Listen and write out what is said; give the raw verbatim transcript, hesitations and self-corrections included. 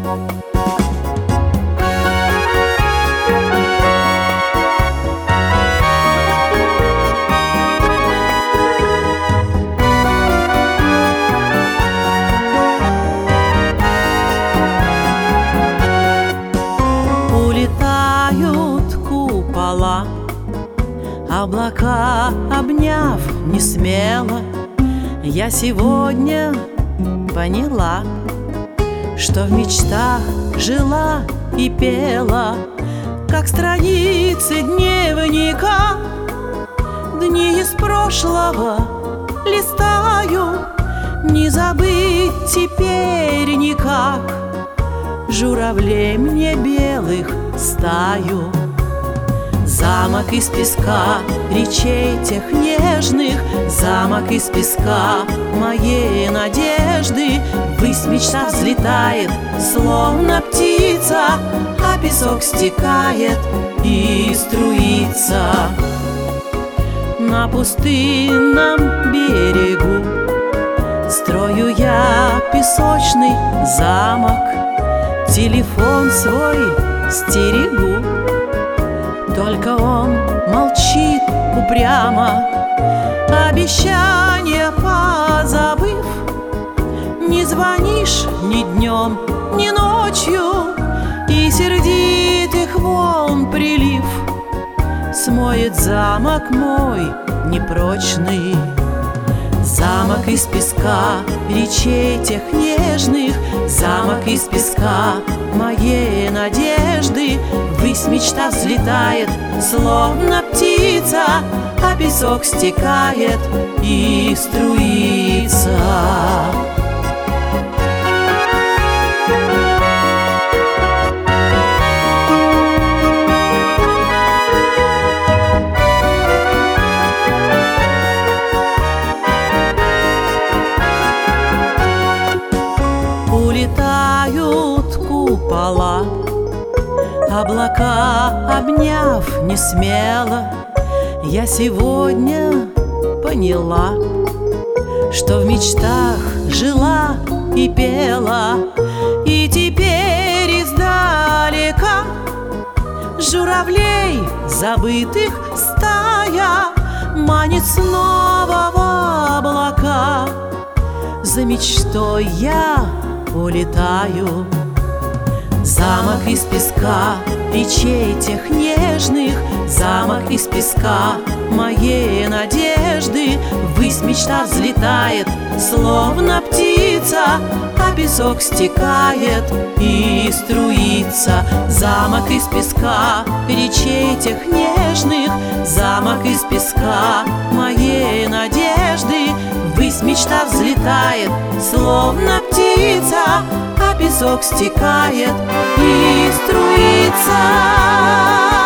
Улетают купола, облака обняв не смело, я сегодня поняла, что в мечтах жила и пела, как страницы дневника. Дни из прошлого листаю, не забыть теперь никак. Журавлей мне белых стаю. Замок из песка, речей тех нежных, замок из песка моей надежды. Ввысь мечта взлетает, словно птица, а песок стекает и струится. На пустынном берегу строю я песочный замок, телефон свой стерегу, только он молчит упрямо, обещание позабыв. Не звонишь ни днем, ни ночью, и сердитых волн прилив смоет замок мой непрочный. Замок из песка, речей тех нежных, замок из песка моей надежды. Ввысь мечта взлетает, словно птица, а песок стекает и струится. Улетают купола, облака обняв не смело, я сегодня поняла, что в мечтах жила и пела, и теперь издалека журавлей забытых стая манит снова в облака. За мечтой я улетаю. Замок из песка, речей тех нежных, замок из песка моей надежды. Ввысь мечта взлетает, словно птица, а песок стекает и струится. Замок из песка, речей тех нежных, замок из песка моей надежды. Ввысь мечта взлетает, словно птица, а песок стекает и струится.